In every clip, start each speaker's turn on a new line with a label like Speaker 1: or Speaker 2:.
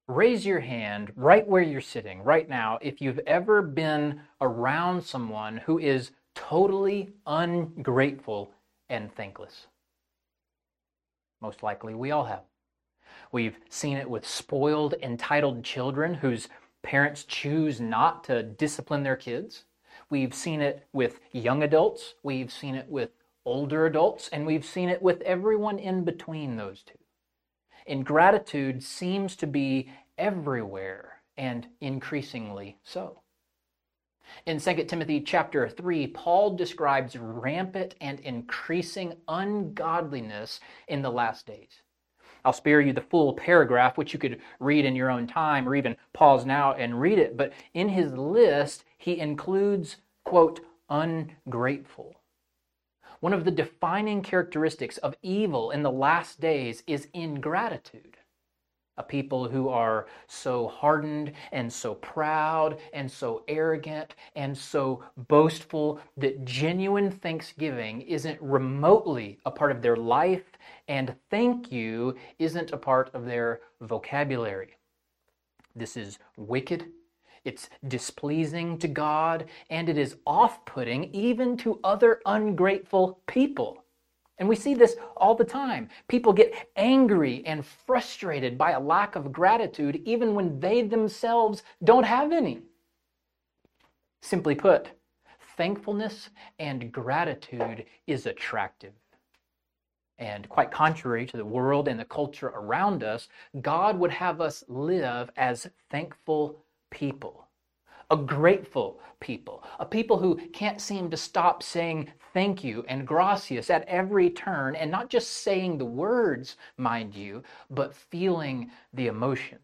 Speaker 1: Raise your hand right where you're sitting right now if you've ever been around someone who is totally ungrateful and thankless. Most likely we all have. We've seen it with spoiled, entitled children whose parents choose not to discipline their kids. We've seen it with young adults. We've seen it with older adults. And we've seen it with everyone in between those two. Ingratitude seems to be everywhere and increasingly so. In 2 Timothy chapter 3, Paul describes rampant and increasing ungodliness in the last days. I'll spare you the full paragraph, which you could read in your own time or even pause now and read it. But in his list, he includes, quote, ungrateful. One of the defining characteristics of evil in the last days is ingratitude. A people who are so hardened and so proud and so arrogant and so boastful that genuine thanksgiving isn't remotely a part of their life, and thank you isn't a part of their vocabulary. This is wicked, it's displeasing to God, and it is off-putting even to other ungrateful people. And we see this all the time. People get angry and frustrated by a lack of gratitude even when they themselves don't have any. Simply put, thankfulness and gratitude is attractive. And quite contrary to the world and the culture around us, God would have us live as thankful people. A grateful people, a people who can't seem to stop saying thank you and gracias at every turn, and not just saying the words, mind you, but feeling the emotions.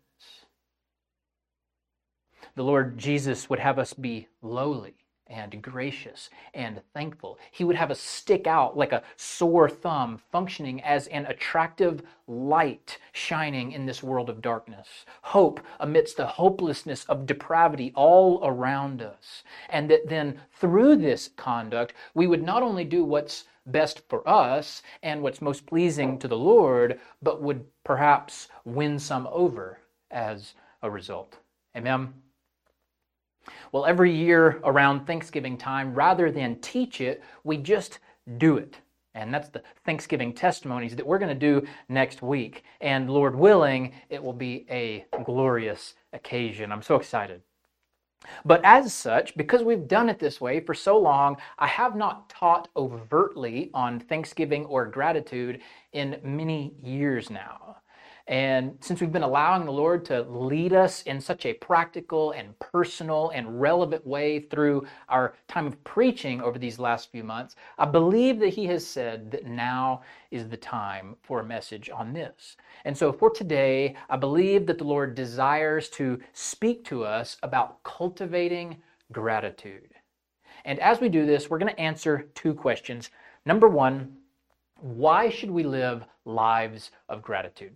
Speaker 1: The Lord Jesus would have us be lowly and gracious and thankful. He would have us stick out like a sore thumb, functioning as an attractive light shining in this world of darkness. Hope amidst the hopelessness of depravity all around us. And that then through this conduct, we would not only do what's best for us and what's most pleasing to the Lord, but would perhaps win some over as a result. Amen. Well, every year around Thanksgiving time, rather than teach it, we just do it. And that's the Thanksgiving testimonies that we're going to do next week. And Lord willing, it will be a glorious occasion. I'm so excited. But as such, because we've done it this way for so long, I have not taught overtly on Thanksgiving or gratitude in many years now. And since we've been allowing the Lord to lead us in such a practical and personal and relevant way through our time of preaching over these last few months, I believe that He has said that now is the time for a message on this. And so for today, I believe that the Lord desires to speak to us about cultivating gratitude. And as we do this, we're going to answer two questions. Number one, why should we live lives of gratitude?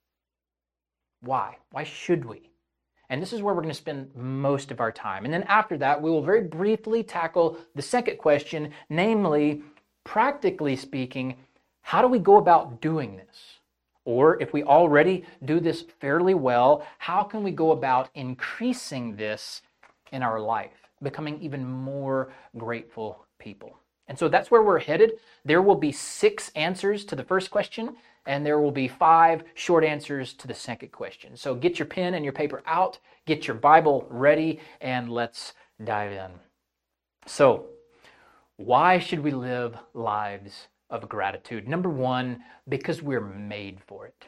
Speaker 1: Why? Why should we? And this is where we're going to spend most of our time. And then after that, we will very briefly tackle the second question, namely, practically speaking, how do we go about doing this? Or if we already do this fairly well, how can we go about increasing this in our life, becoming even more grateful people? And so that's where we're headed. There will be 6 answers to the first question, and there will be 5 short answers to the second question. So get your pen and your paper out, get your Bible ready, and let's dive in. So, why should we live lives of gratitude? Number one, because we're made for it.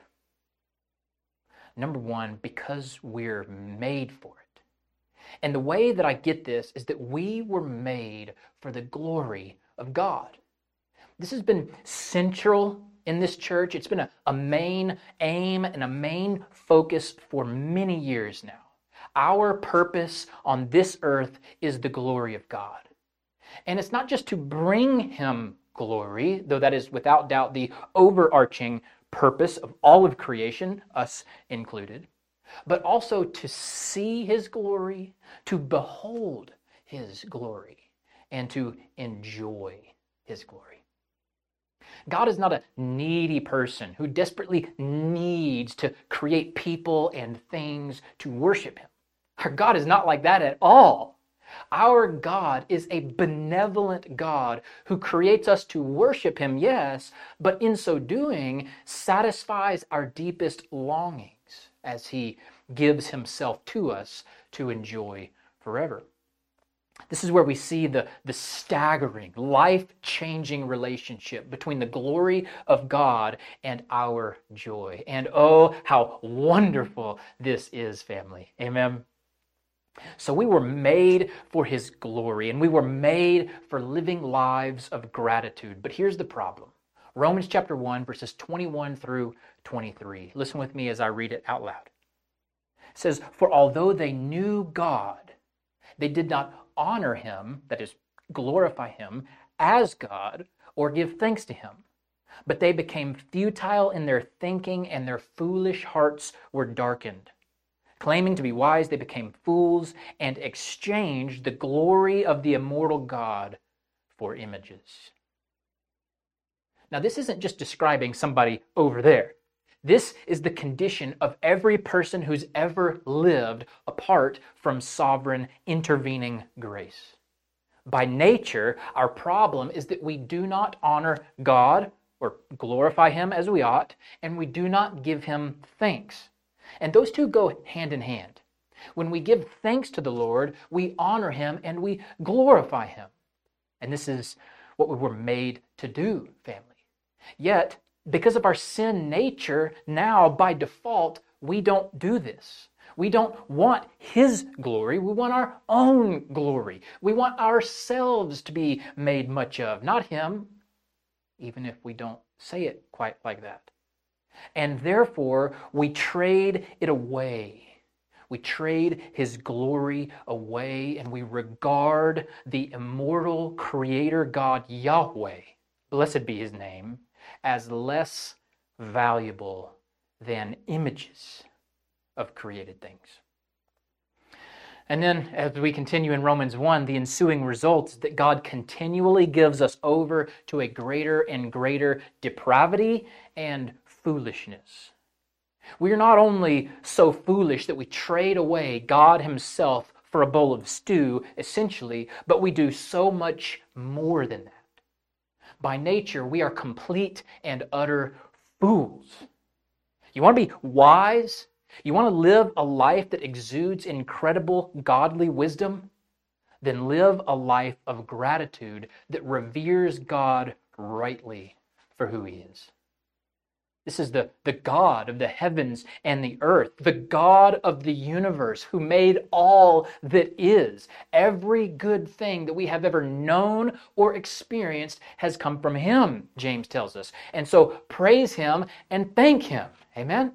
Speaker 1: Number one, because we're made for it. And the way that I get this is that we were made for the glory of God. This has been central in this church. It's been a main aim and a main focus for many years now. Our purpose on this earth is the glory of God. And it's not just to bring Him glory, though that is without doubt the overarching purpose of all of creation, us included, but also to see His glory, to behold His glory, and to enjoy His glory. God is not a needy person who desperately needs to create people and things to worship him. Our God is not like that at all. Our God is a benevolent God who creates us to worship him, yes, but in so doing satisfies our deepest longings as he gives himself to us to enjoy forever. This is where we see the staggering, life-changing relationship between the glory of God and our joy. And oh, how wonderful this is, family. Amen. So we were made for his glory, and we were made for living lives of gratitude. But here's the problem. Romans chapter 1, verses 21 through 23. Listen with me as I read it out loud. It says, "For although they knew God, they did not honor him," that is, glorify him, "as God or give thanks to him. But they became futile in their thinking, and their foolish hearts were darkened. Claiming to be wise, they became fools and exchanged the glory of the immortal God for images." Now, this isn't just describing somebody over there. This is the condition of every person who's ever lived apart from sovereign intervening grace. By nature, our problem is that we do not honor God or glorify him as we ought, and we do not give him thanks. And those two go hand in hand. When we give thanks to the Lord, we honor him and we glorify him. And this is what we were made to do, family. Yet, because of our sin nature, now by default, we don't do this. We don't want his glory. We want our own glory. We want ourselves to be made much of, not him, even if we don't say it quite like that. And therefore, we trade it away. We trade his glory away, and we regard the immortal creator God, Yahweh, blessed be his name, as less valuable than images of created things. And then, as we continue in Romans 1, the ensuing result is that God continually gives us over to a greater and greater depravity and foolishness. We are not only so foolish that we trade away God himself for a bowl of stew, essentially, but we do so much more than that. By nature, we are complete and utter fools. You want to be wise? You want to live a life that exudes incredible godly wisdom? Then live a life of gratitude that reveres God rightly for who he is. This is the God of the heavens and the earth, the God of the universe who made all that is. Every good thing that we have ever known or experienced has come from him, James tells us. And so praise him and thank him. Amen?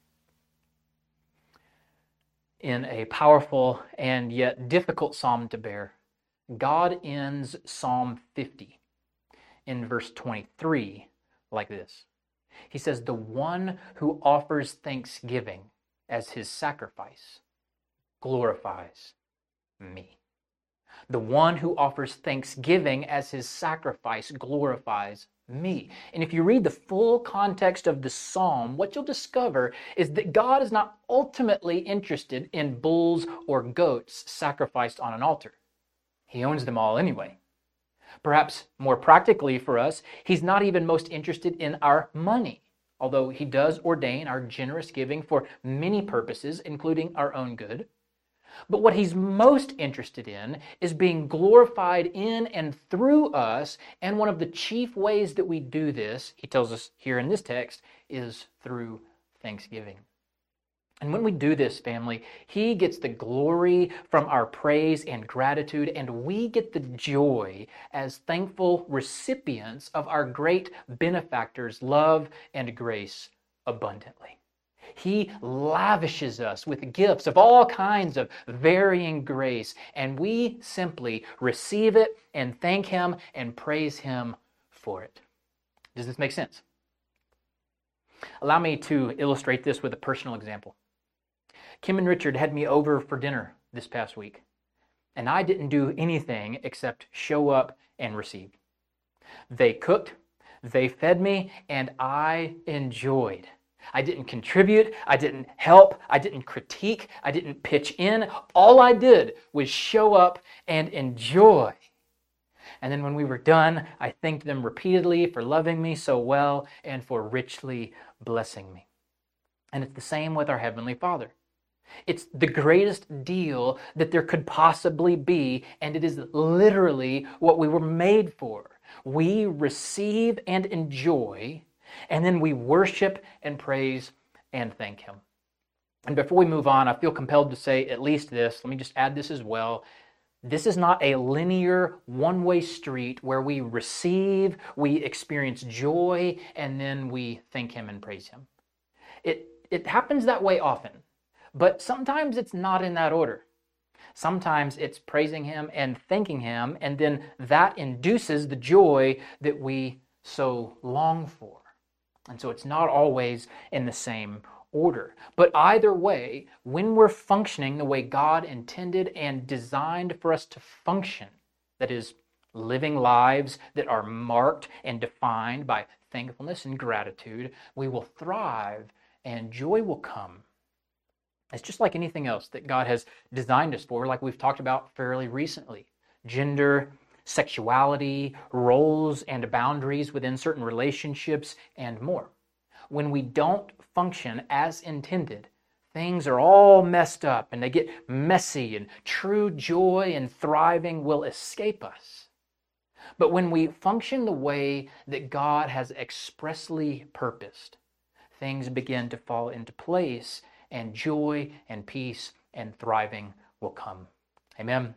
Speaker 1: In a powerful and yet difficult psalm to bear, God ends Psalm 50 in verse 23 like this. He says, "The one who offers thanksgiving as his sacrifice glorifies me." The one who offers thanksgiving as his sacrifice glorifies me. And if you read the full context of the psalm, what you'll discover is that God is not ultimately interested in bulls or goats sacrificed on an altar. He owns them all anyway. Perhaps more practically for us, he's not even most interested in our money, although he does ordain our generous giving for many purposes, including our own good. But what he's most interested in is being glorified in and through us, and one of the chief ways that we do this, he tells us here in this text, is through thanksgiving. And when we do this, family, he gets the glory from our praise and gratitude, and we get the joy as thankful recipients of our great benefactor's love and grace abundantly. He lavishes us with gifts of all kinds of varying grace, and we simply receive it and thank him and praise him for it. Does this make sense? Allow me to illustrate this with a personal example. Kim and Richard had me over for dinner this past week, and I didn't do anything except show up and receive. They cooked, They fed me, and I enjoyed. I didn't contribute, I didn't help, I didn't critique, I didn't pitch in. All I did was show up and enjoy. And then when we were done, I thanked them repeatedly for loving me so well and for richly blessing me. And it's the same with our Heavenly Father. It's the greatest deal that there could possibly be, and it is literally what we were made for. We receive and enjoy, and then we worship and praise and thank Him. And before we move on, I feel compelled to say at least this. Let me just add this as well. This is not a linear one-way street where we receive, we experience joy, and then we thank Him and praise Him. It happens that way often, but sometimes it's not in that order. Sometimes it's praising Him and thanking Him, and then that induces the joy that we so long for. And so it's not always in the same order. But either way, when we're functioning the way God intended and designed for us to function, that is, living lives that are marked and defined by thankfulness and gratitude, we will thrive and joy will come. It's just like anything else that God has designed us for, like we've talked about fairly recently. Gender, sexuality, roles and boundaries within certain relationships, and more. When we don't function as intended, things are all messed up and they get messy, and true joy and thriving will escape us. But when we function the way that God has expressly purposed, things begin to fall into place, and joy and peace and thriving will come. Amen.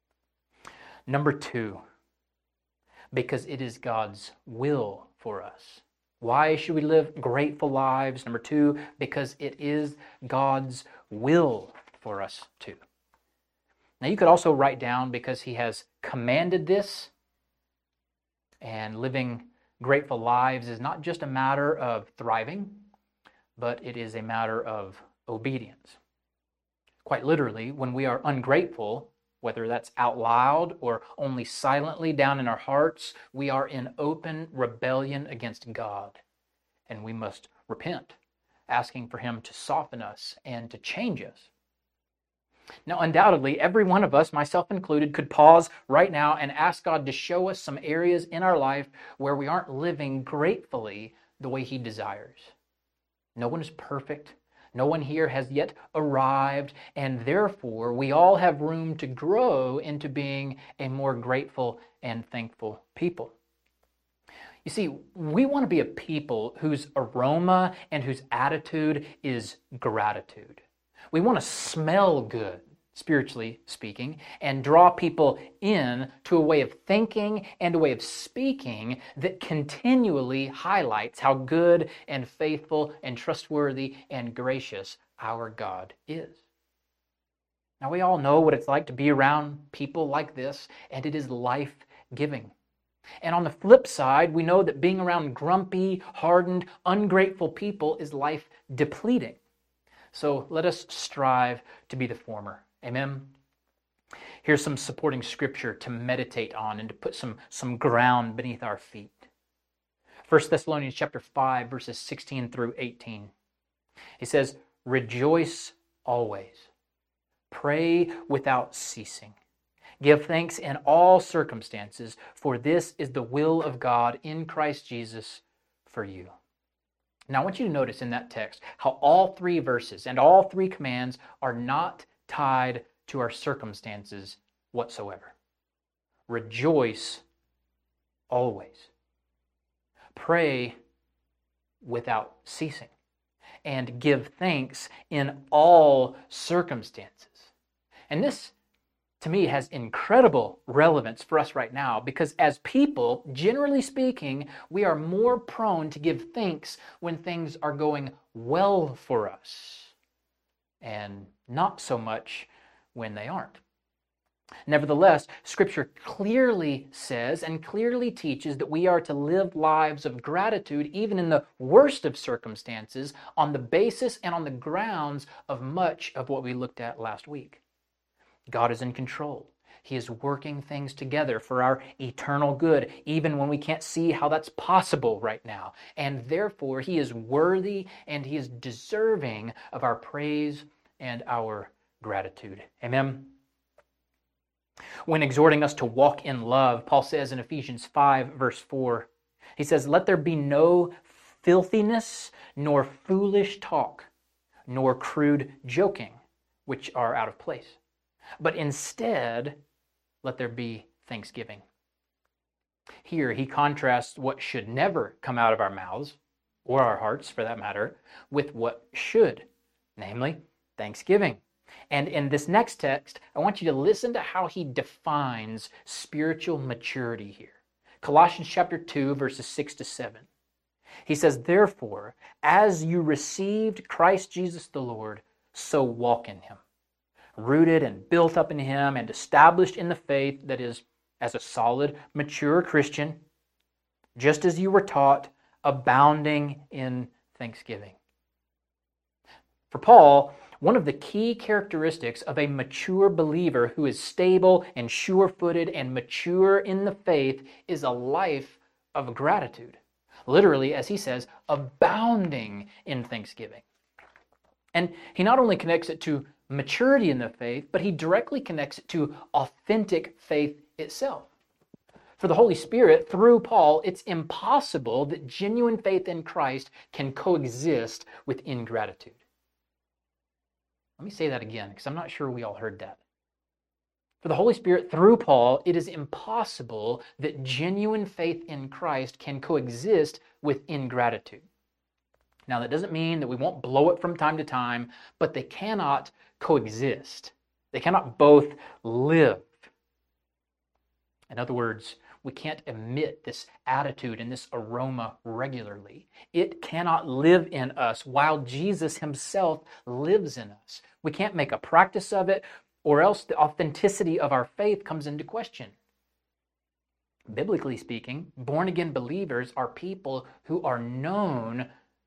Speaker 1: Number 2, because it is God's will for us. Why should we live grateful lives? Number 2, because it is God's will for us to. Now you could also write down because He has commanded this, and living grateful lives is not just a matter of thriving, but it is a matter of obedience. Quite literally, when we are ungrateful, whether that's out loud or only silently down in our hearts, we are in open rebellion against God. And we must repent, asking for Him to soften us and to change us. Now, undoubtedly, every one of us, myself included, could pause right now and ask God to show us some areas in our life where we aren't living gratefully the way He desires. No one is perfect. No one here has yet arrived, and therefore we all have room to grow into being a more grateful and thankful people. You see, we want to be a people whose aroma and whose attitude is gratitude. We want to smell good, spiritually speaking, and draw people in to a way of thinking and a way of speaking that continually highlights how good and faithful and trustworthy and gracious our God is. Now, we all know what it's like to be around people like this, and it is life-giving. And on the flip side, we know that being around grumpy, hardened, ungrateful people is life-depleting. So let us strive to be the former. Amen? Here's some supporting scripture to meditate on and to put some ground beneath our feet. 1 Thessalonians chapter 5, verses 16 through 18. He says, "Rejoice always. Pray without ceasing. Give thanks in all circumstances, for this is the will of God in Christ Jesus for you." Now I want you to notice in that text how all 3 verses and all 3 commands are not tied to our circumstances whatsoever. Rejoice always. Pray without ceasing. And give thanks in all circumstances. And this, to me, has incredible relevance for us right now, because as people, generally speaking, we are more prone to give thanks when things are going well for us, and not so much when they aren't. Nevertheless, Scripture clearly says and clearly teaches that we are to live lives of gratitude even in the worst of circumstances, on the basis and on the grounds of much of what we looked at last week. God is in control. He is working things together for our eternal good, even when we can't see how that's possible right now. And therefore, He is worthy and He is deserving of our praise and our gratitude. Amen. When exhorting us to walk in love, Paul says in Ephesians 5, verse 4, he says, "Let there be no filthiness, nor foolish talk, nor crude joking, which are out of place. But instead, let there be thanksgiving." Here, he contrasts what should never come out of our mouths, or our hearts for that matter, with what should, namely thanksgiving. And in this next text, I want you to listen to how he defines spiritual maturity here. Colossians chapter 2, verses 6 to 7. He says, "Therefore, as you received Christ Jesus the Lord, so walk in Him, rooted and built up in Him and established in the faith, that is, as a solid, mature Christian, just as you were taught, abounding in thanksgiving." For Paul, one of the key characteristics of a mature believer who is stable and sure-footed and mature in the faith is a life of gratitude. Literally, as he says, abounding in thanksgiving. And he not only connects it to maturity in the faith, but he directly connects it to authentic faith itself. For the Holy Spirit, through Paul, it's impossible that genuine faith in Christ can coexist with ingratitude. Let me say that again, because I'm not sure we all heard that. For the Holy Spirit, through Paul, it is impossible that genuine faith in Christ can coexist with ingratitude. Now, that doesn't mean that we won't blow it from time to time, but they cannot coexist. They cannot both live. In other words, we can't emit this attitude and this aroma regularly. It cannot live in us while Jesus Himself lives in us. We can't make a practice of it, or else the authenticity of our faith comes into question. Biblically speaking, born-again believers are people who are known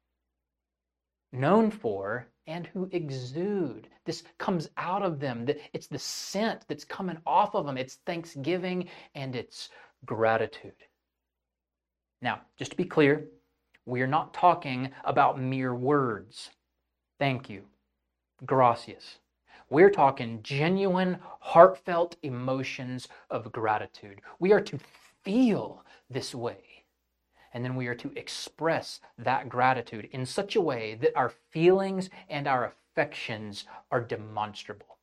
Speaker 1: for and who exude. This comes out of them. It's the scent that's coming off of them. It's thanksgiving and it's gratitude. Now, just to be clear, we are not talking about mere words. Thank you. Gracias. We're talking genuine, heartfelt emotions of gratitude. We are to feel this way. And then we are to express that gratitude in such a way that our feelings and our affections are demonstrable.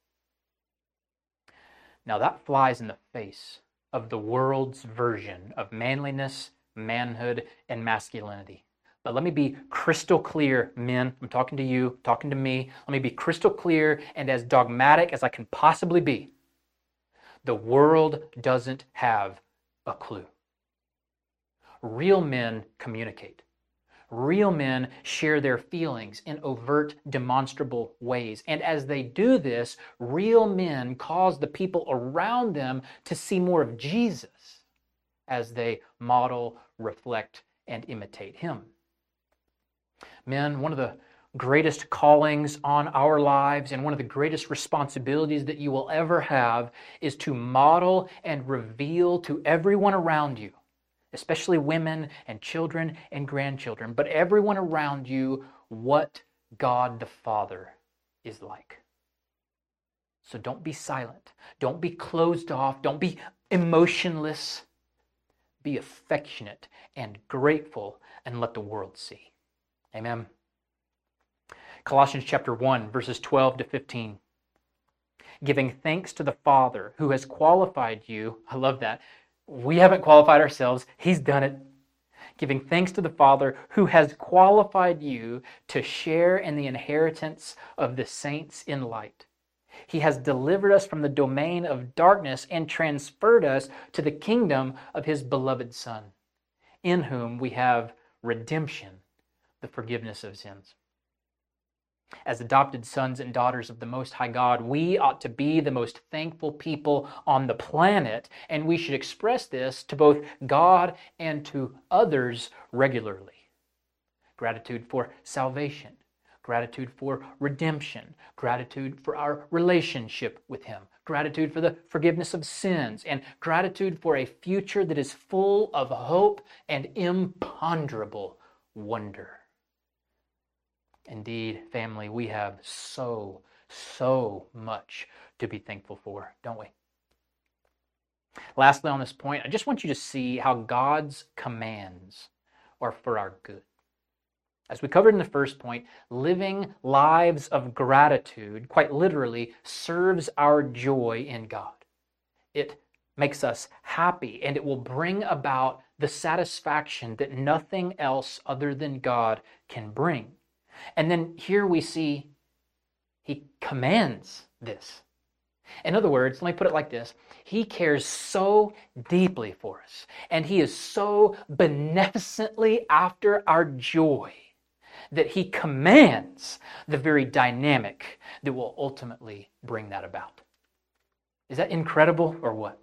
Speaker 1: Now that flies in the face of the world's version of manliness, manhood, and masculinity. But let me be crystal clear, men. I'm talking to you, talking to me. Let me be crystal clear and as dogmatic as I can possibly be. The world doesn't have a clue. Real men communicate. Real men share their feelings in overt, demonstrable ways. And as they do this, real men cause the people around them to see more of Jesus as they model, reflect, and imitate Him. Men, one of the greatest callings on our lives and one of the greatest responsibilities that you will ever have is to model and reveal to everyone around you, especially women and children and grandchildren, but everyone around you, what God the Father is like. So don't be silent. Don't be closed off. Don't be emotionless. Be affectionate and grateful and let the world see. Amen. Colossians chapter 1, verses 12 to 15. Giving thanks to the Father who has qualified you. I love that. We haven't qualified ourselves. He's done it. Giving thanks to the Father who has qualified you to share in the inheritance of the saints in light. He has delivered us from the domain of darkness and transferred us to the kingdom of His beloved Son, in whom we have redemption, the forgiveness of sins. As adopted sons and daughters of the Most High God, we ought to be the most thankful people on the planet, and we should express this to both God and to others regularly. Gratitude for salvation, gratitude for redemption, gratitude for our relationship with Him, gratitude for the forgiveness of sins, and gratitude for a future that is full of hope and imponderable wonder. Indeed, family, we have so much to be thankful for, don't we? Lastly, on this point, I just want you to see how God's commands are for our good. As we covered in the first point, living lives of gratitude, quite literally, serves our joy in God. It makes us happy, and it will bring about the satisfaction that nothing else other than God can bring. And then here we see He commands this. In other words, let me put it like this. He cares so deeply for us, and He is so beneficently after our joy that He commands the very dynamic that will ultimately bring that about. Is that incredible or what?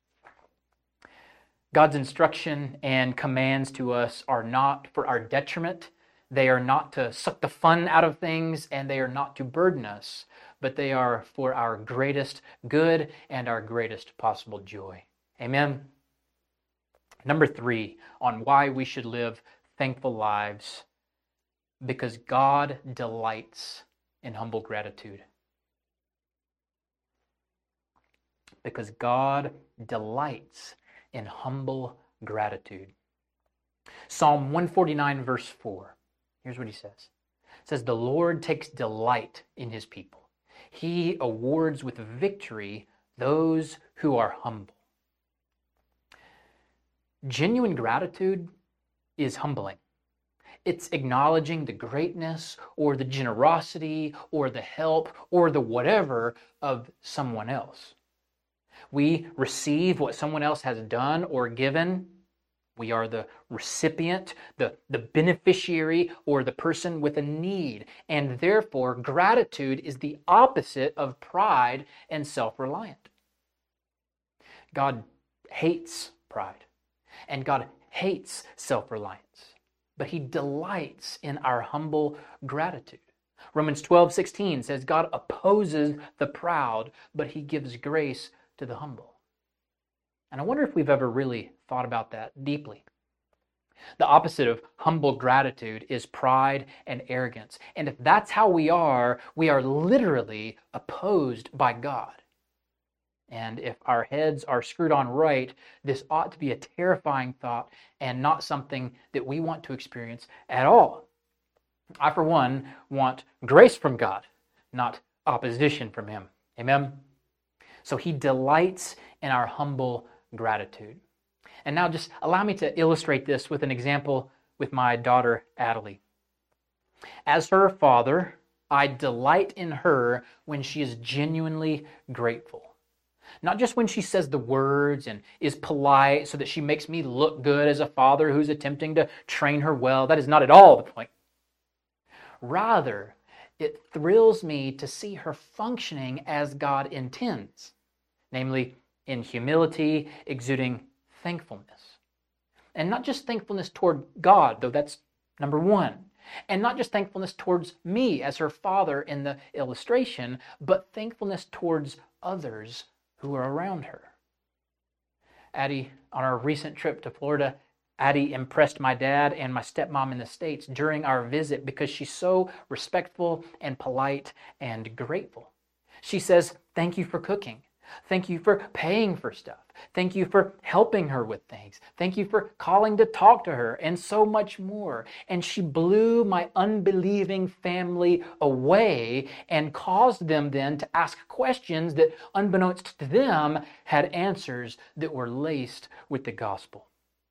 Speaker 1: God's instruction and commands to us are not for our detriment. They are not to suck the fun out of things, and they are not to burden us, but they are for our greatest good and our greatest possible joy. Amen? Number 3, on why we should live thankful lives: because God delights in humble gratitude. Because God delights in humble gratitude. Psalm 149, verse 4. Here's what he says. It says, "The Lord takes delight in His people. He awards with victory those who are humble." Genuine gratitude is humbling. It's acknowledging the greatness or the generosity or the help or the whatever of someone else. We receive what someone else has done or given. We are the recipient, the beneficiary, or the person with a need. And therefore, gratitude is the opposite of pride and self-reliant. God hates pride, and God hates self-reliance, but He delights in our humble gratitude. Romans 12:16 says, God opposes the proud, but He gives grace to the humble. And I wonder if we've ever really thought about that deeply. The opposite of humble gratitude is pride and arrogance. And if that's how we are literally opposed by God. And if our heads are screwed on right, this ought to be a terrifying thought and not something that we want to experience at all. I, for one, want grace from God, not opposition from Him. Amen? So He delights in our humble gratitude. And now just allow me to illustrate this with an example with my daughter, Adelie. As her father, I delight in her when she is genuinely grateful. Not just when she says the words and is polite so that she makes me look good as a father who's attempting to train her well. That is not at all the point. Rather, it thrills me to see her functioning as God intends, namely in humility, exuding thankfulness. And not just thankfulness toward God, though that's number one. And not just thankfulness towards me as her father in the illustration, but thankfulness towards others who are around her. Addie, on our recent trip to Florida, Addie impressed my dad and my stepmom in the States during our visit because she's so respectful and polite and grateful. She says, "Thank you for cooking. Thank you for paying for stuff. Thank you for helping her with things. Thank you for calling to talk to her," and so much more. And she blew my unbelieving family away and caused them then to ask questions that, unbeknownst to them, had answers that were laced with the gospel.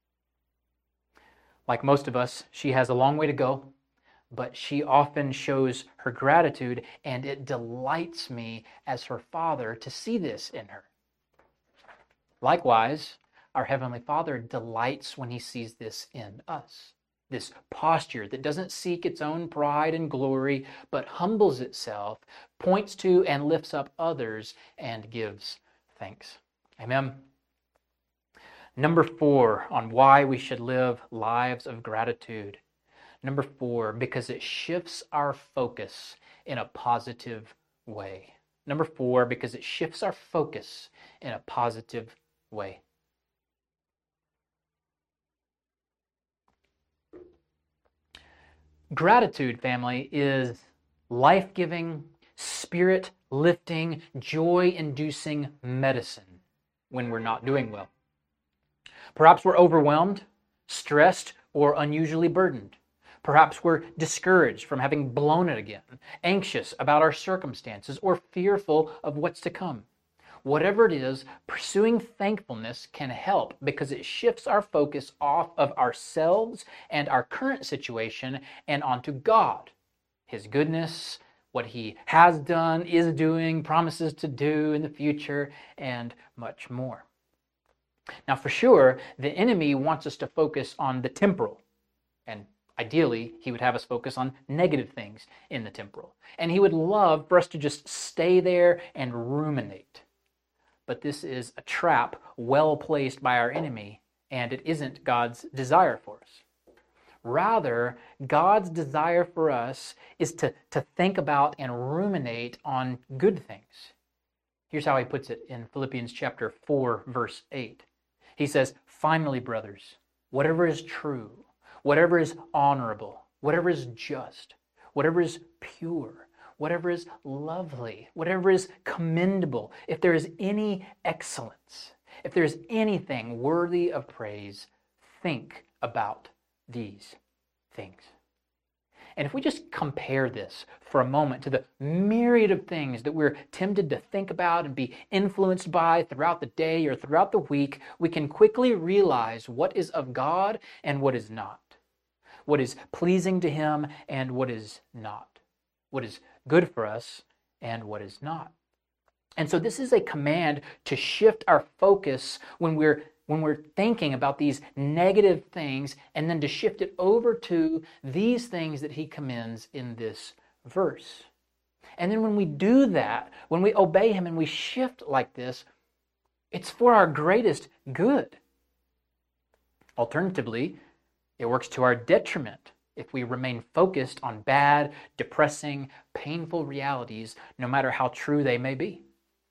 Speaker 1: Like most of us, she has a long way to go, but she often shows her gratitude, and it delights me as her father to see this in her. Likewise, our Heavenly Father delights when He sees this in us. This posture that doesn't seek its own pride and glory, but humbles itself, points to and lifts up others, and gives thanks. Amen. Number 4 on why we should live lives of gratitude. Number 4, because it shifts our focus in a positive way. Number 4, because it shifts our focus in a positive way. Gratitude, family, is life-giving, spirit-lifting, joy-inducing medicine when we're not doing well. Perhaps we're overwhelmed, stressed, or unusually burdened. Perhaps we're discouraged from having blown it again, anxious about our circumstances, or fearful of what's to come. Whatever it is, pursuing thankfulness can help because it shifts our focus off of ourselves and our current situation and onto God, His goodness, what He has done, is doing, promises to do in the future, and much more. Now, for sure, the enemy wants us to focus on the temporal, and ideally, he would have us focus on negative things in the temporal. And he would love for us to just stay there and ruminate. But this is a trap well placed by our enemy, and it isn't God's desire for us. Rather, God's desire for us is to think about and ruminate on good things. Here's how he puts it in Philippians chapter 4, verse 8. He says, "Finally, brothers, whatever is true, whatever is honorable, whatever is just, whatever is pure, whatever is lovely, whatever is commendable, if there is any excellence, if there is anything worthy of praise, think about these things." And if we just compare this for a moment to the myriad of things that we're tempted to think about and be influenced by throughout the day or throughout the week, we can quickly realize what is of God and what is not, what is pleasing to Him and what is not, what is good for us and what is not. And so this is a command to shift our focus when we're thinking about these negative things, and then to shift it over to these things that he commends in this verse. And then when we do that, when we obey him and we shift like this, it's for our greatest good. Alternatively, it works to our detriment if we remain focused on bad, depressing, painful realities, no matter how true they may be.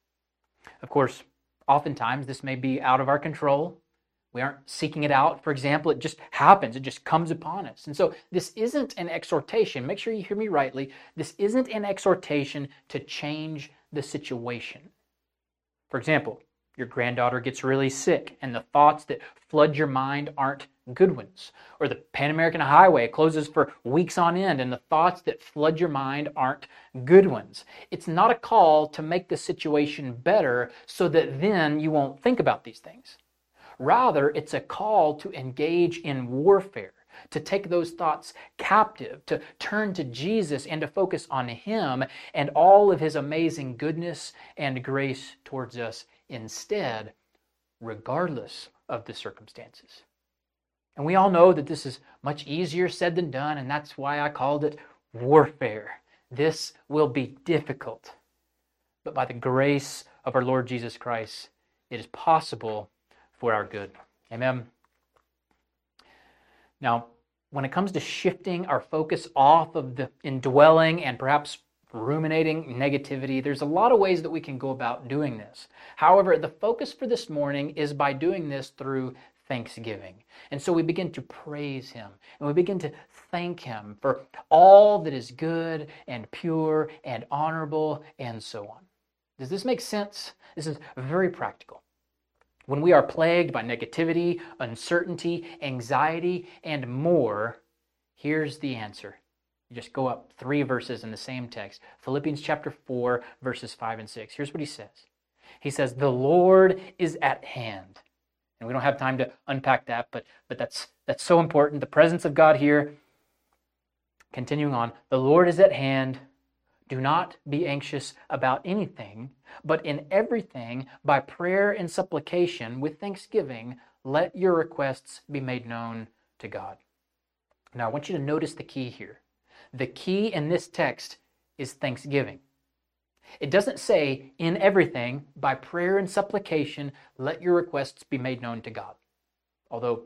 Speaker 1: Of course, oftentimes this may be out of our control. We aren't seeking it out. For example, it just happens. It just comes upon us. And so this isn't an exhortation. Make sure you hear me rightly. This isn't an exhortation to change the situation. For example, your granddaughter gets really sick and the thoughts that flood your mind aren't good ones. Or the Pan American Highway closes for weeks on end and the thoughts that flood your mind aren't good ones. It's not a call to make the situation better so that then you won't think about these things. Rather, it's a call to engage in warfare, to take those thoughts captive, to turn to Jesus and to focus on Him and all of His amazing goodness and grace towards us instead, regardless of the circumstances. And we all know that this is much easier said than done, and that's why I called it warfare. This will be difficult. But by the grace of our Lord Jesus Christ, it is possible for our good. Amen. Now, when it comes to shifting our focus off of the indwelling and perhaps ruminating negativity, there's a lot of ways that we can go about doing this. However, the focus for this morning is by doing this through thanksgiving. And so we begin to praise Him and we begin to thank Him for all that is good and pure and honorable and so on. Does this make sense? This is very practical. When we are plagued by negativity, uncertainty, anxiety, and more, here's the answer. You just go up 3 verses in the same text. Philippians chapter 4, verses 5 and 6. Here's what he says. He says, "The Lord is at hand." And we don't have time to unpack that, but that's so important. The presence of God here. Continuing on, "The Lord is at hand. Do not be anxious about anything, but in everything, by prayer and supplication, with thanksgiving, let your requests be made known to God." Now, I want you to notice the key here. The key in this text is thanksgiving. It doesn't say, in everything, by prayer and supplication, let your requests be made known to God. Although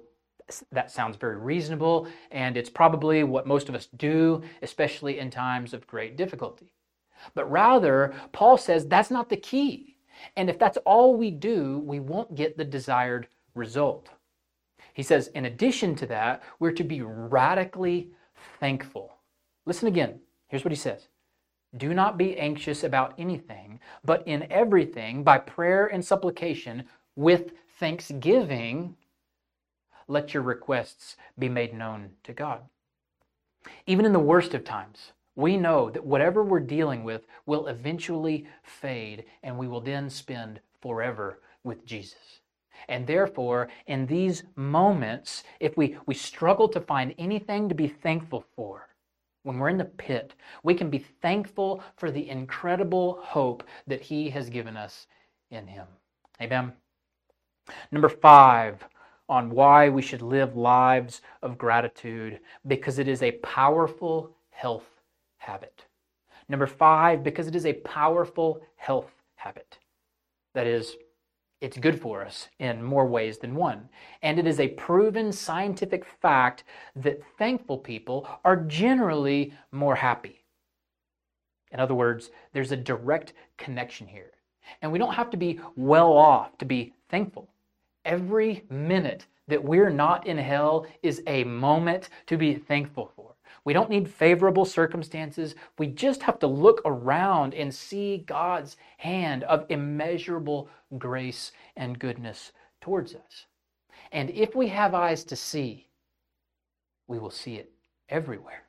Speaker 1: that sounds very reasonable, and it's probably what most of us do, especially in times of great difficulty. But rather, Paul says that's not the key. And if that's all we do, we won't get the desired result. He says, in addition to that, we're to be radically thankful. Listen again. Here's what he says. Do not be anxious about anything, but in everything, by prayer and supplication, with thanksgiving, let your requests be made known to God. Even in the worst of times, we know that whatever we're dealing with will eventually fade, and we will then spend forever with Jesus. And therefore, in these moments, if we struggle to find anything to be thankful for, when we're in the pit, we can be thankful for the incredible hope that He has given us in Him. Amen. Number 5, on why we should live lives of gratitude, because it is a powerful health habit. Number 5, because it is a powerful health habit. That is, it's good for us in more ways than one. And it is a proven scientific fact that thankful people are generally more happy. In other words, there's a direct connection here. And we don't have to be well off to be thankful. Every minute that we're not in hell is a moment to be thankful for. We don't need favorable circumstances. We just have to look around and see God's hand of immeasurable grace and goodness towards us. And if we have eyes to see, we will see it everywhere.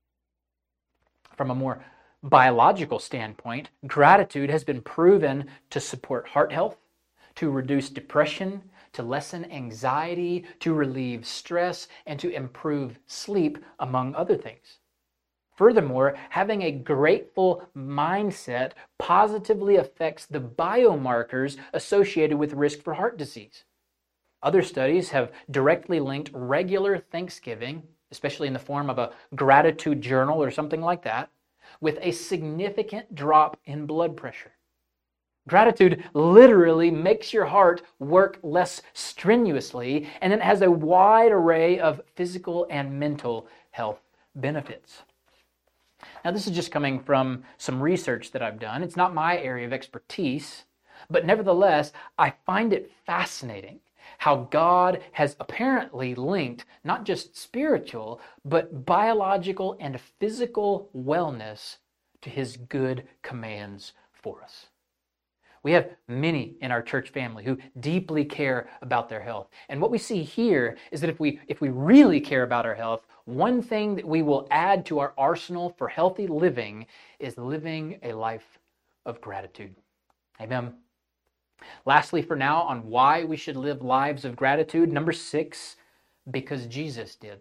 Speaker 1: From a more biological standpoint, gratitude has been proven to support heart health, to reduce depression, to lessen anxiety, to relieve stress, and to improve sleep, among other things. Furthermore, having a grateful mindset positively affects the biomarkers associated with risk for heart disease. Other studies have directly linked regular thanksgiving, especially in the form of a gratitude journal or something like that, with a significant drop in blood pressure. Gratitude literally makes your heart work less strenuously, and it has a wide array of physical and mental health benefits. Now, this is just coming from some research that I've done. It's not my area of expertise, but nevertheless, I find it fascinating how God has apparently linked not just spiritual, but biological and physical wellness to His good commands for us. We have many in our church family who deeply care about their health. And what we see here is that if we really care about our health, one thing that we will add to our arsenal for healthy living is living a life of gratitude. Amen. Lastly, for now, on why we should live lives of gratitude, number 6, because Jesus did.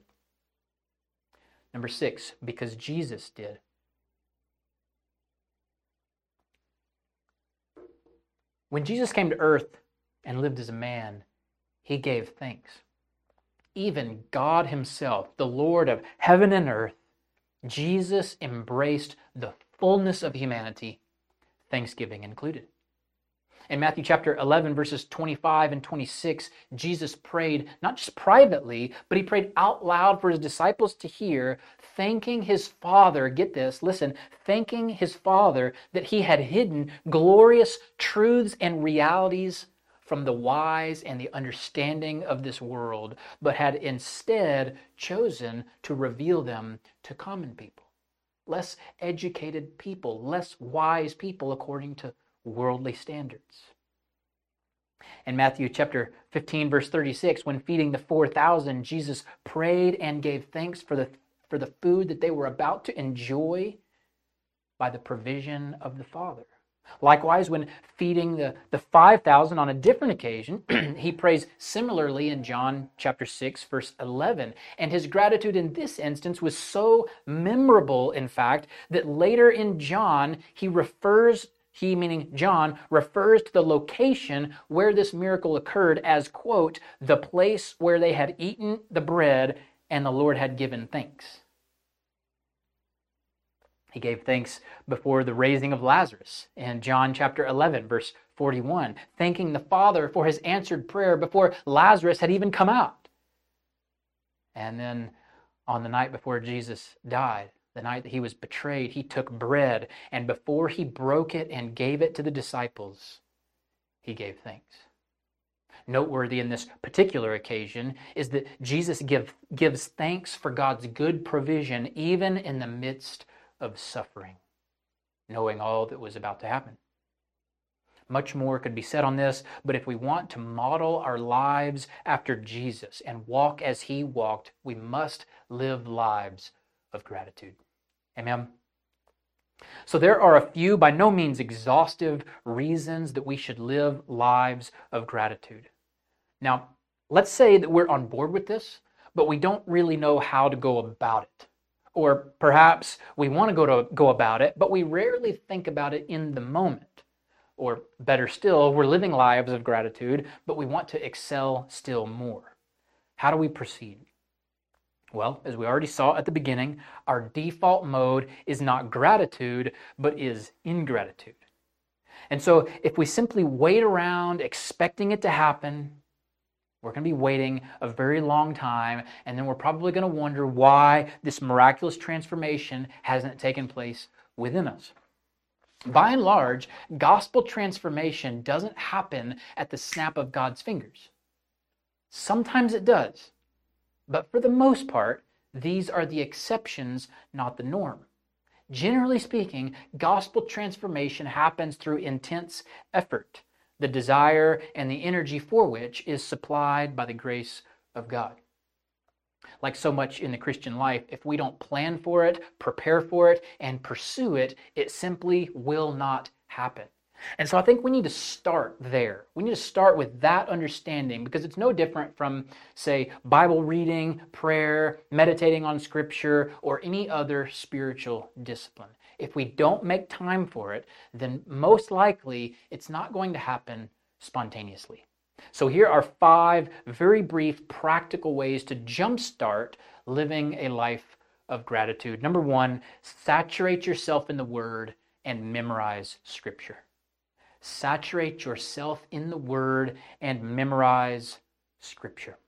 Speaker 1: Number 6, because Jesus did. When Jesus came to earth and lived as a man, He gave thanks. Even God Himself, the Lord of heaven and earth, Jesus embraced the fullness of humanity, thanksgiving included. In Matthew chapter 11, verses 25 and 26, Jesus prayed not just privately, but He prayed out loud for His disciples to hear, thanking His Father, get this, listen, thanking His Father that He had hidden glorious truths and realities from the wise and the understanding of this world, but had instead chosen to reveal them to common people, less educated people, less wise people according to worldly standards. In Matthew chapter 15, verse 36, when feeding the 4,000, Jesus prayed and gave thanks for the food that they were about to enjoy by the provision of the Father. Likewise, when feeding the 5,000 on a different occasion, He prays similarly in John chapter 6, verse 11. And His gratitude in this instance was so memorable, in fact, that later in John, He, meaning John, refers to the location where this miracle occurred as, quote, the place where they had eaten the bread and the Lord had given thanks. He gave thanks before the raising of Lazarus in John chapter 11, verse 41, thanking the Father for His answered prayer before Lazarus had even come out. And then on the night before Jesus died, the night that he was betrayed, he took bread, and before he broke it and gave it to the disciples, he gave thanks. Noteworthy in this particular occasion is that Jesus gives thanks for God's good provision even in the midst of suffering, knowing all that was about to happen. Much more could be said on this, but if we want to model our lives after Jesus and walk as he walked, we must live lives of gratitude. Amen. So there are a few, by no means exhaustive, reasons that we should live lives of gratitude. Now, let's say that we're on board with this, but we don't really know how to go about it. Or perhaps we want to go about it, but we rarely think about it in the moment. Or better still, we're living lives of gratitude, but we want to excel still more. How do we proceed? Well, as we already saw at the beginning, our default mode is not gratitude, but is ingratitude. And so if we simply wait around expecting it to happen, we're going to be waiting a very long time, and then we're probably going to wonder why this miraculous transformation hasn't taken place within us. By and large, gospel transformation doesn't happen at the snap of God's fingers. Sometimes it does, but for the most part, these are the exceptions, not the norm. Generally speaking, gospel transformation happens through intense effort, the desire and the energy for which is supplied by the grace of God. Like so much in the Christian life, if we don't plan for it, prepare for it, and pursue it, it simply will not happen. And so I think we need to start there. We need to start with that understanding because it's no different from, say, Bible reading, prayer, meditating on Scripture, or any other spiritual discipline. If we don't make time for it, then most likely it's not going to happen spontaneously. So here are 5 very brief practical ways to jumpstart living a life of gratitude. Number 1, saturate yourself in the Word and memorize Scripture. Saturate yourself in the Word and memorize Scripture.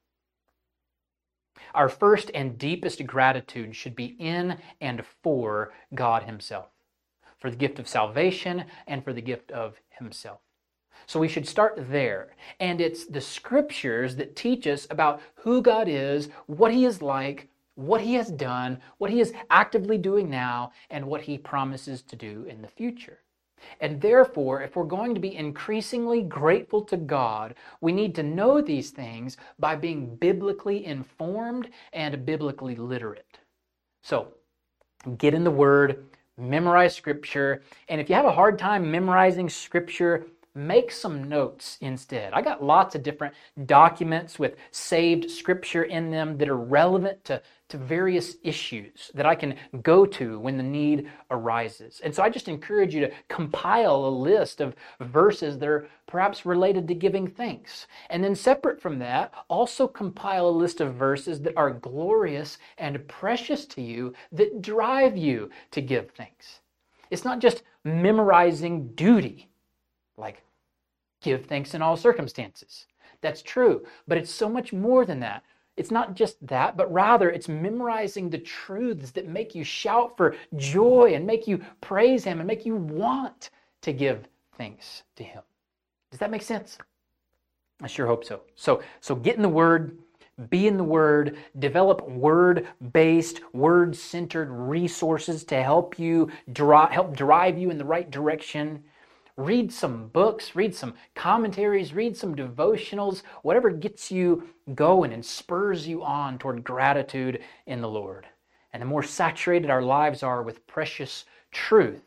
Speaker 1: Our first and deepest gratitude should be in and for God Himself, for the gift of salvation and for the gift of Himself. So we should start there. And it's the Scriptures that teach us about who God is, what He is like, what He has done, what He is actively doing now, and what He promises to do in the future. And therefore, if we're going to be increasingly grateful to God, we need to know these things by being biblically informed and biblically literate. So, get in the Word, memorize Scripture, and if you have a hard time memorizing Scripture, make some notes instead. I got lots of different documents with saved Scripture in them that are relevant to various issues that I can go to when the need arises. And so I just encourage you to compile a list of verses that are perhaps related to giving thanks. And then separate from that, also compile a list of verses that are glorious and precious to you that drive you to give thanks. It's not just memorizing duty, like give thanks in all circumstances. That's true, but it's so much more than that. It's not just that, but rather it's memorizing the truths that make you shout for joy and make you praise Him and make you want to give thanks to Him. Does that make sense? I sure hope so. So get in the Word, be in the Word, develop Word-based, Word-centered resources to help drive you in the right direction. Read some books, read some commentaries, read some devotionals, whatever gets you going and spurs you on toward gratitude in the Lord. And the more saturated our lives are with precious truths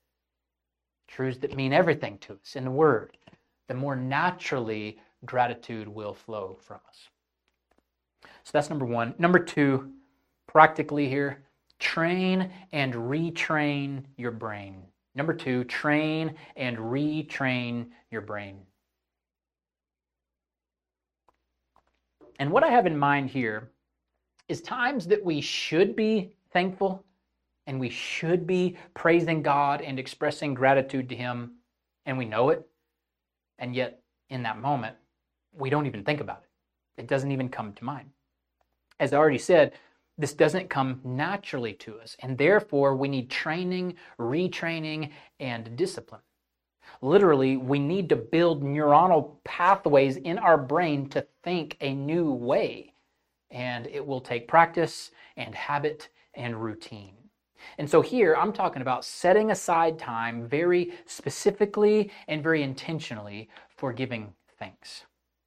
Speaker 1: that mean everything to us in the Word, the more naturally gratitude will flow from us. So that's number 1. Number 2, practically here, train and retrain your brain. Number 2, train and retrain your brain. And what I have in mind here is times that we should be thankful and we should be praising God and expressing gratitude to Him, and we know it, and yet in that moment, we don't even think about it. It doesn't even come to mind. As I already said, this doesn't come naturally to us, and therefore we need training, retraining, and discipline. Literally, we need to build neuronal pathways in our brain to think a new way, and it will take practice and habit and routine. And so here I'm talking about setting aside time very specifically and very intentionally for giving thanks.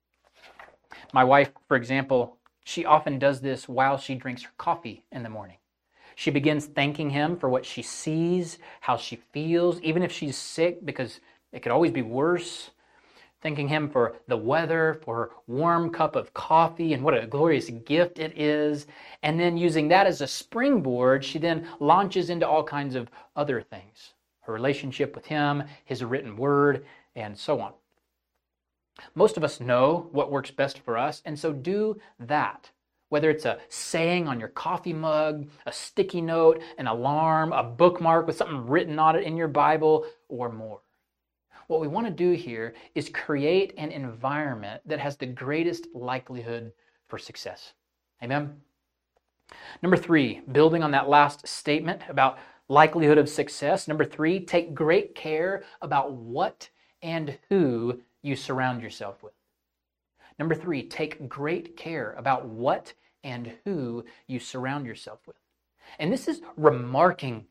Speaker 1: My wife, for example, she often does this while she drinks her coffee in the morning. She begins thanking him for what she sees, how she feels, even if she's sick, because it could always be worse. Thanking him for the weather, for her warm cup of coffee, and what a glorious gift it is. And then using that as a springboard, she then launches into all kinds of other things. Her relationship with him, his written word, and so on. Most of us know what works best for us, and so do that. Whether it's a saying on your coffee mug, a sticky note, an alarm, a bookmark with something written on it in your Bible, or more. What we want to do here is create an environment that has the greatest likelihood for success. Amen? Number 3, building on that last statement about likelihood of success. Number 3, take great care about what and who you surround yourself with. Number 3, take great care about what and who you surround yourself with. And this is remarkably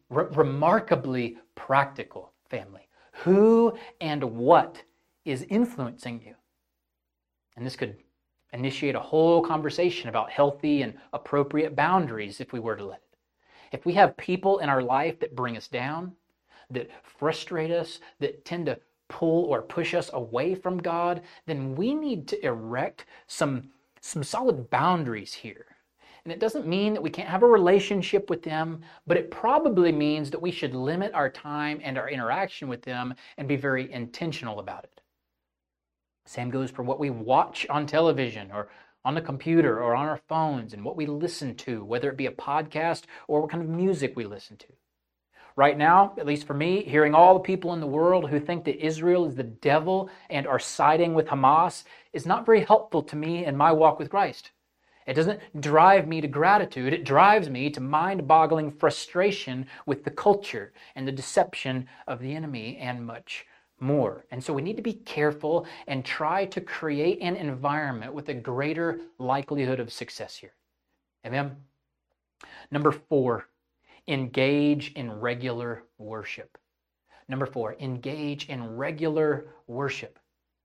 Speaker 1: practical, family. Who and what is influencing you? And this could initiate a whole conversation about healthy and appropriate boundaries if we were to let it. If we have people in our life that bring us down, that frustrate us, that tend to pull or push us away from God, then we need to erect some solid boundaries here. And it doesn't mean that we can't have a relationship with them, but it probably means that we should limit our time and our interaction with them and be very intentional about it. Same goes for what we watch on television or on the computer or on our phones, and what we listen to, whether it be a podcast or what kind of music we listen to. Right now, at least for me, hearing all the people in the world who think that Israel is the devil and are siding with Hamas is not very helpful to me in my walk with Christ. It doesn't drive me to gratitude. It drives me to mind-boggling frustration with the culture and the deception of the enemy and much more. And so we need to be careful and try to create an environment with a greater likelihood of success here. Amen? Number 4, engage in regular worship. Number 4, engage in regular worship.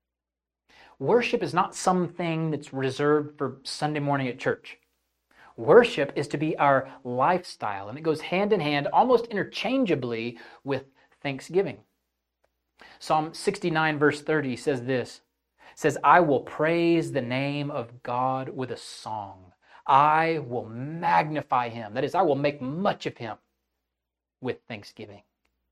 Speaker 1: Worship is not something that's reserved for Sunday morning at church. Worship is to be our lifestyle, and it goes hand in hand, almost interchangeably, with thanksgiving. Psalm 69 verse 30 says this, says, I will praise the name of God with a song. I will magnify him. That is, I will make much of him with thanksgiving.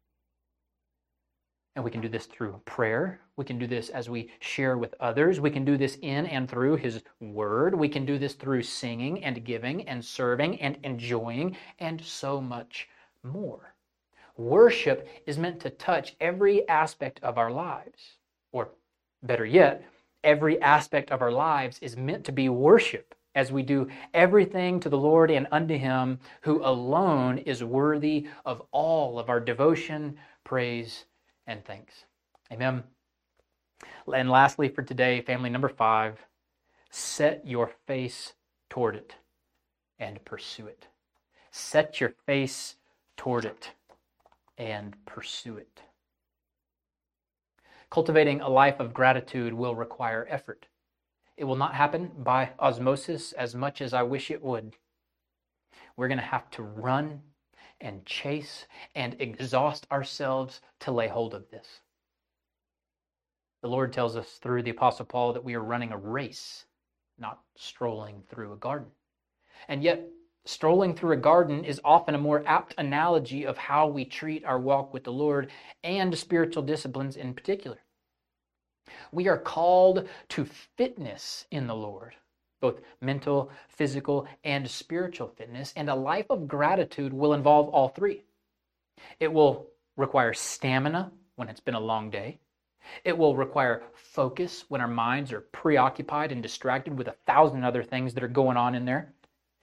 Speaker 1: And we can do this through prayer. We can do this as we share with others. We can do this in and through his word. We can do this through singing and giving and serving and enjoying and so much more. Worship is meant to touch every aspect of our lives. Or better yet, every aspect of our lives is meant to be worship as we do everything to the Lord and unto him who alone is worthy of all of our devotion, praise, and thanks. Amen. And lastly for today, family, number 5, set your face toward it and pursue it. Set your face toward it and pursue it. Cultivating a life of gratitude will require effort. It will not happen by osmosis as much as I wish it would. We're going to have to run and chase and exhaust ourselves to lay hold of this. The Lord tells us through the Apostle Paul that we are running a race, not strolling through a garden. And yet, strolling through a garden is often a more apt analogy of how we treat our walk with the Lord and spiritual disciplines in particular. We are called to fitness in the Lord, both mental, physical, and spiritual fitness, and a life of gratitude will involve all three. It will require stamina when it's been a long day. It will require focus when our minds are preoccupied and distracted with 1,000 other things that are going on in there.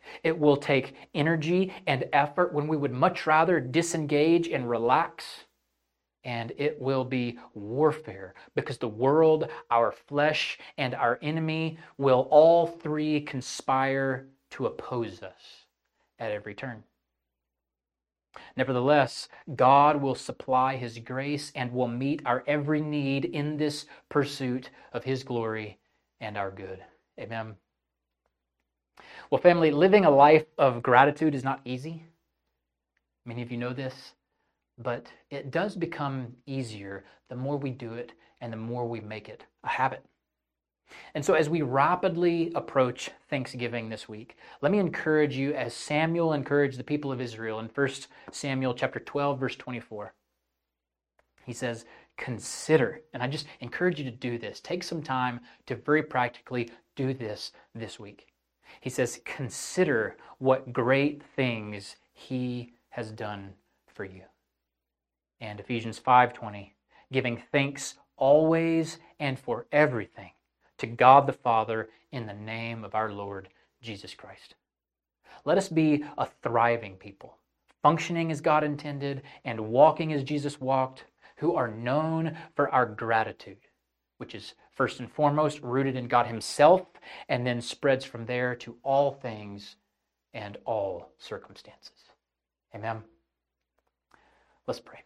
Speaker 1: It will take energy and effort when we would much rather disengage and relax. And it will be warfare because the world, our flesh, and our enemy will all three conspire to oppose us at every turn. Nevertheless, God will supply His grace and will meet our every need in this pursuit of His glory and our good. Amen. Well, family, living a life of gratitude is not easy. Many of you know this, but it does become easier the more we do it and the more we make it a habit. And so as we rapidly approach Thanksgiving this week, let me encourage you as Samuel encouraged the people of Israel in 1 Samuel chapter 12, verse 24. He says, consider, and I just encourage you to do this. Take some time to very practically do this week. He says, consider what great things He has done for you. And Ephesians 5:20, giving thanks always and for everything to God the Father in the name of our Lord Jesus Christ. Let us be a thriving people, functioning as God intended and walking as Jesus walked, who are known for our gratitude, which is first and foremost rooted in God Himself and then spreads from there to all things and all circumstances. Amen. Let's pray.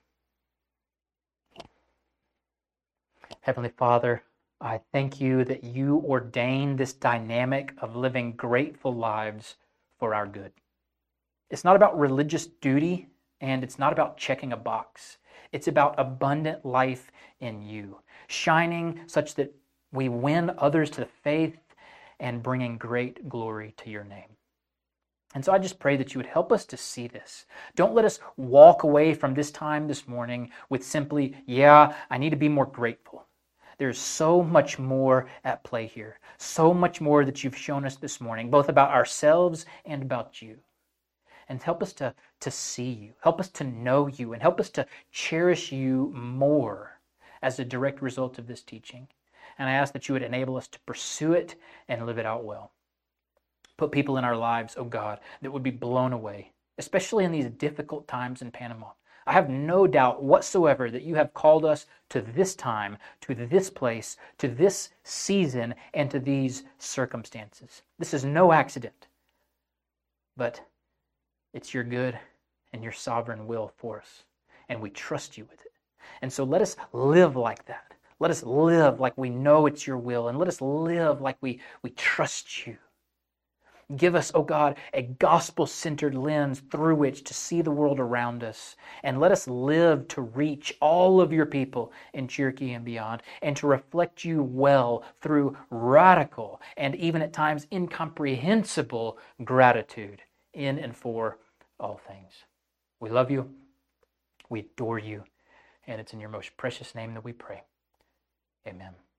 Speaker 1: Heavenly Father, I thank You that You ordained this dynamic of living grateful lives for our good. It's not about religious duty, and it's not about checking a box. It's about abundant life in You, shining such that we win others to the faith and bringing great glory to Your name. And so I just pray that You would help us to see this. Don't let us walk away from this time this morning with simply, I need to be more grateful. There's so much more at play here, so much more that You've shown us this morning, both about ourselves and about You. And help us to see You, help us to know You, and help us to cherish You more as a direct result of this teaching. And I ask that You would enable us to pursue it and live it out well. Put people in our lives, oh God, that would be blown away, especially in these difficult times in Panama. I have no doubt whatsoever that You have called us to this time, to this place, to this season, and to these circumstances. This is no accident, but it's Your good and Your sovereign will for us, and we trust You with it. And so let us live like that. Let us live like we know it's Your will, and let us live like we trust You. Give us, oh God, a gospel-centered lens through which to see the world around us. And let us live to reach all of Your people in Cherokee and beyond, and to reflect You well through radical and even at times incomprehensible gratitude in and for all things. We love You. We adore You. And it's in Your most precious name that we pray. Amen.